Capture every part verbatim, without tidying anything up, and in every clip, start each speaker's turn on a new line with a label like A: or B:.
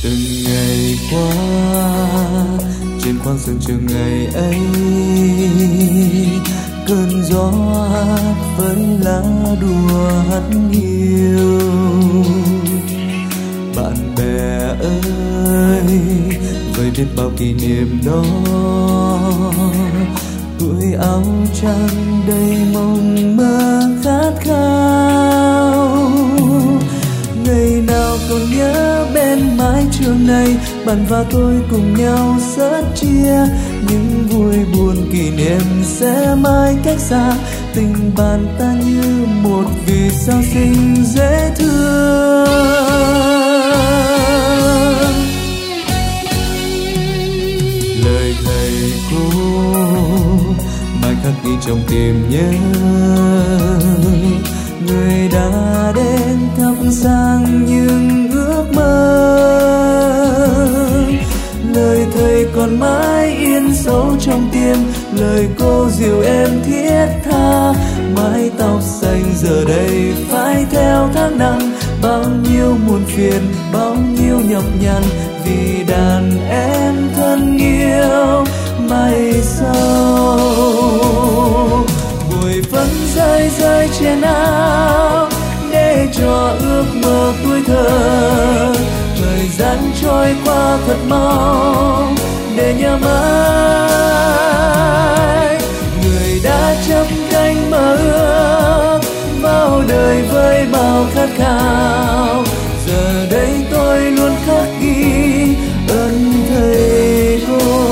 A: Từng ngày qua trên khoang sân trường ngày ấy, cơn gió hát với lá đùa hát hiu. Bạn bè ơi, với biết bao kỷ niệm đó, tuổi áo trắng đầy mộng mơ khát khao. Ngày nào còn nhớ bên mái trường này, bạn và tôi cùng nhau sớt chia. Những vui buồn kỷ niệm sẽ mãi cách xa, tình bạn ta như một vì sao xinh dễ thương. Lời thầy cô mãi khắc ghi trong tim nhớ, người đã đến thắp sáng những ước mơ. Lời thầy còn mãi in sâu trong tim, lời cô dìu em thiết tha. Mái tóc xanh giờ đây phai theo tháng năm, bao nhiêu muộn phiền, bao nhiêu nhọc nhằn, vì đàn em thân yêu mai sau. Bụi phấn rơi rơi trên áo để cho ước mơ tuổi thơ. Thời gian trôi qua thật mau để nhớ mãi người đã chấp cánh mơ ước vào đời với bao khát khao. Giờ đây tôi luôn khắc ghi ơn thầy cô.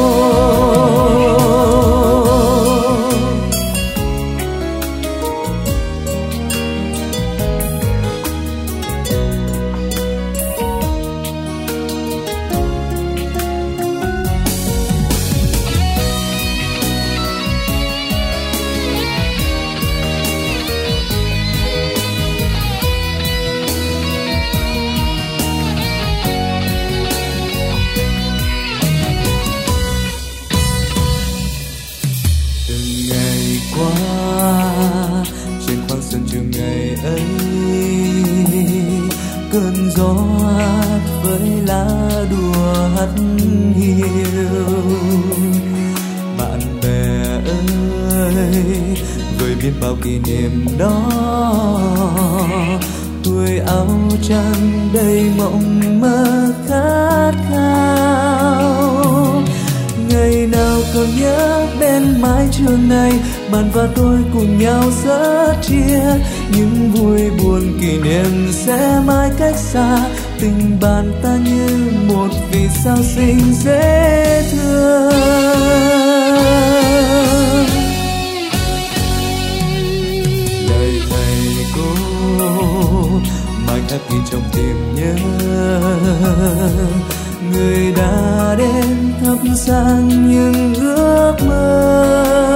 A: Trên khoang sân trường ngày ấy, cơn gió hát với lá đùa hát hiu. Bạn bè ơi, với biết bao kỷ niệm đó, tuổi áo trắng đầy mộng mơ khát khao. Ngày nào còn nhớ bên mái trường này, bạn và tôi cùng nhau sớt chia. Những vui buồn kỷ niệm sẽ mãi cách xa, tình bạn ta như một vì sao xinh dễ thương. Lời thầy cô mãi khắc ghi trong tim nhớ, người đã đến thắp sáng những ước mơ.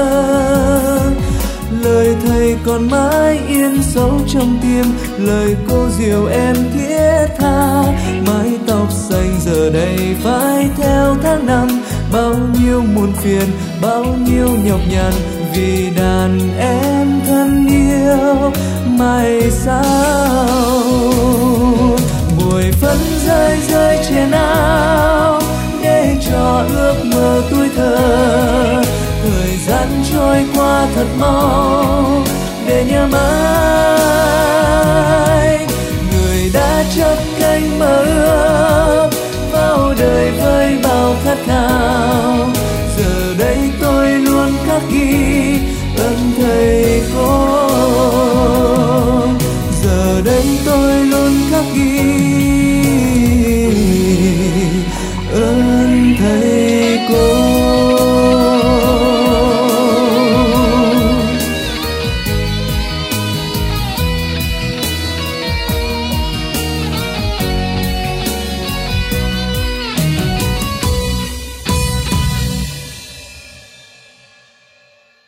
A: Lời thầy còn mãi in sâu trong tim, lời cô dìu em thiết tha. Mái tóc xanh giờ đây phai theo tháng năm, bao nhiêu muộn phiền, bao nhiêu nhọc nhằn, vì đàn em thân yêu mai sau. Bụi phấn rơi rơi trên áo để cho ước mơ tuổi thơ. Thời gian trôi qua thật mau để nhớ mãi người đã chấp cánh mơ ước vào đời với bao khát khao. Giờ đây tôi luôn khắc ghi ơn thầy cô. Giờ đây tôi luôn khắc ghi